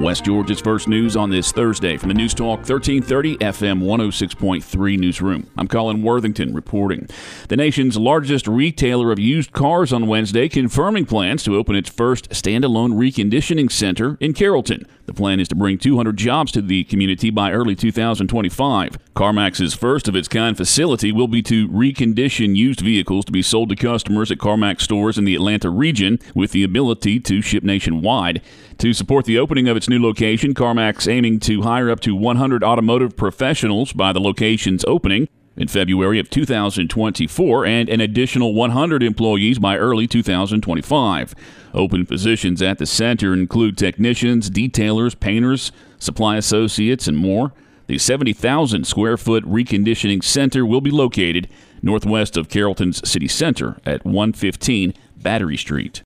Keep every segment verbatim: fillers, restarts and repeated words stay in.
West Georgia's first news on this Thursday from the News Talk thirteen thirty F M one oh six point three newsroom. I'm Colin Worthington reporting. The nation's largest retailer of used cars on Wednesday confirming plans to open its first standalone reconditioning center in Carrollton. The plan is to bring two hundred jobs to the community by early two thousand twenty-five. CarMax's first of its kind facility will be to recondition used vehicles to be sold to customers at CarMax stores in the Atlanta region with the ability to ship nationwide. To support the opening of its new location, CarMax aiming to hire up to one hundred automotive professionals by the location's opening in February of two thousand twenty-four and an additional one hundred employees by early two thousand twenty-five. Open positions at the center include technicians, detailers, painters, supply associates, and more. The seventy thousand square foot reconditioning center will be located northwest of Carrollton's city center at one fifteen Battery Street.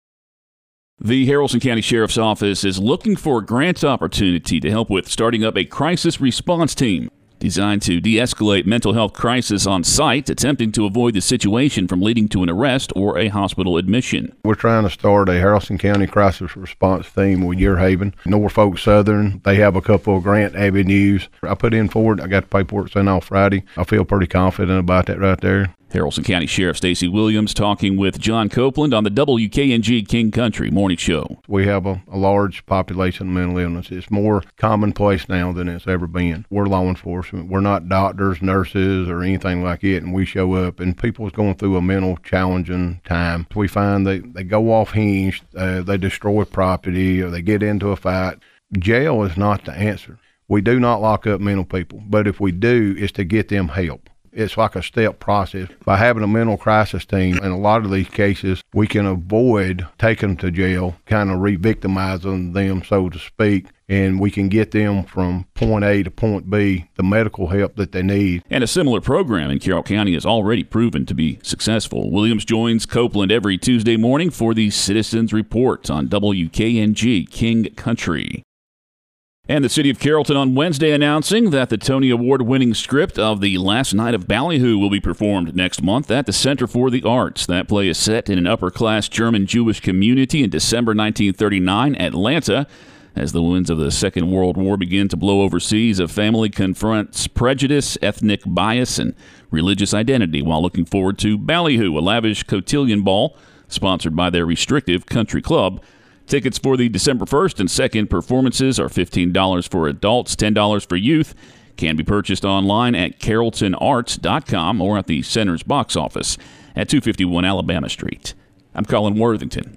The Haralson County Sheriff's Office is looking for a grant opportunity to help with starting up a crisis response team designed to de-escalate mental health crisis on site, attempting to avoid the situation from leading to an arrest or a hospital admission. We're trying to start a Haralson County crisis response team with Yearhaven. Norfolk Southern, they have a couple of grant avenues. I put in for it. I got the paperwork sent off Friday. I feel pretty confident about that right there. Haralson County Sheriff Stacey Williams talking with John Copeland on the W K N G King Country Morning Show. We have a, a large population of mental illness. It's more commonplace now than it's ever been. We're law enforcement. We're not doctors, nurses, or anything like it, and we show up, and people's going through a mental challenging time. We find they, they go off hinge, uh, they destroy property, or they get into a fight. Jail is not the answer. We do not lock up mental people, but if we do, it's to get them help. It's like a step process. By having a mental crisis team, in a lot of these cases, we can avoid taking them to jail, kind of re-victimizing them, so to speak, and we can get them from point A to point B, the medical help that they need. And a similar program in Carroll County has already proven to be successful. Williams joins Copeland every Tuesday morning for the Citizens Report on W K N G King Country. And the city of Carrollton on Wednesday announcing that the Tony Award-winning script of The Last Night of Ballyhoo will be performed next month at the Center for the Arts. That play is set in an upper-class German-Jewish community in December nineteen thirty-nine, Atlanta. As the winds of the Second World War begin to blow overseas, a family confronts prejudice, ethnic bias, and religious identity while looking forward to Ballyhoo, a lavish cotillion ball sponsored by their restrictive country club. Tickets for the December first and second performances are fifteen dollars for adults, ten dollars for youth. Can be purchased online at carrollton arts dot com or at the Center's box office at two fifty-one Alabama Street. I'm Colin Worthington.